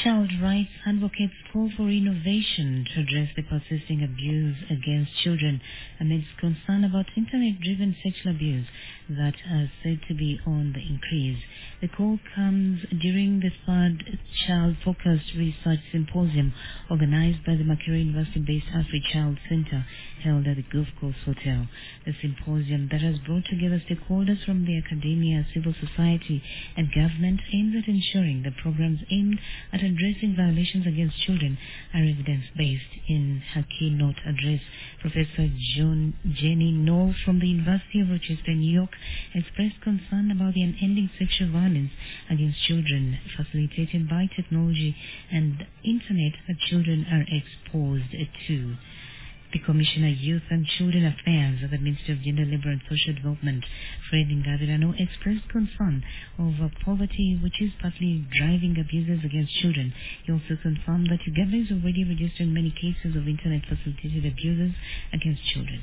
Child rights advocates call for innovation to address the persisting abuse against children amidst concern about internet-driven sexual abuse that are said to be on the increase. The call comes during the third child-focused research symposium organized by the Makerere University-based AfriChild Center held at the Gulf Coast Hotel. The symposium that has brought together stakeholders from the academia, civil society, and government aims at ensuring the programs aimed at addressing violations against children are evidence-based. In her keynote address, Professor Jenny Knoll from the University of Rochester, New York, expressed concern about the unending sexual violence against children facilitated by technology and internet that children are exposed to. The Commissioner Youth and Children Affairs at the Ministry of Gender, Labour and Social Development, Fred Ngavirano, expressed concern over poverty, which is partly driving abuses against children. He also confirmed that Uganda is already registering many cases of internet-facilitated abuses against children.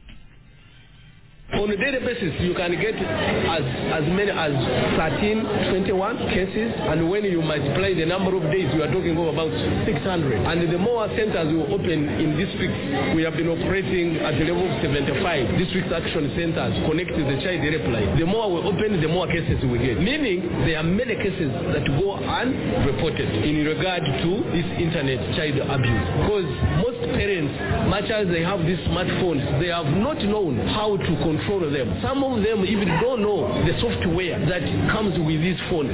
On a daily basis, you can get as many as 21 cases, and when you multiply the number of days, you are talking of about 600. And the more centers we open in districts, we have been operating at the level of 75 district action centers connected to the child helpline. The more we open, the more cases we get. Meaning, there are many cases that go unreported in regard to this internet child abuse. Because most parents, much as they have these smartphones, they have not known how to control them. Some of them even don't know the software that comes with these phones.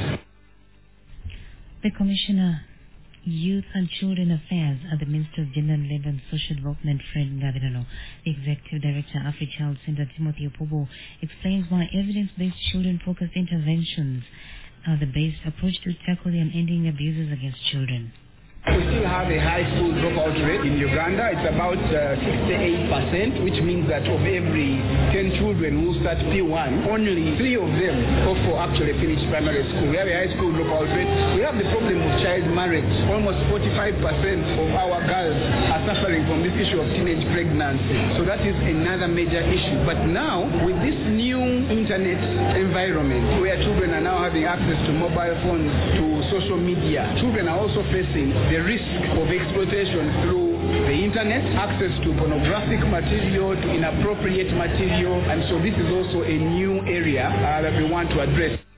The Commissioner, Youth and Children Affairs at the Ministry of Gender, Labour and Social Development, Fred Ngavirano. The Executive Director, AfriChild Center, Timothy Opobo, explains why evidence-based children-focused interventions are the best approach to tackle the unending abuses against children. We still have a high school dropout rate in Uganda. It's about 68%, which means that of every 10 children who start P1, only 3 of them go for actually finish primary school. We have a high school dropout rate. We have the problem of child marriage. Almost 45% of our girls are suffering from this issue of teenage pregnancy. So that is another major issue. But now, with this new internet environment, where children are now having access to mobile phones, to social media, children are also facing the risk of exploitation through the internet, access to pornographic material, to inappropriate material, and so this is also a new area that we want to address.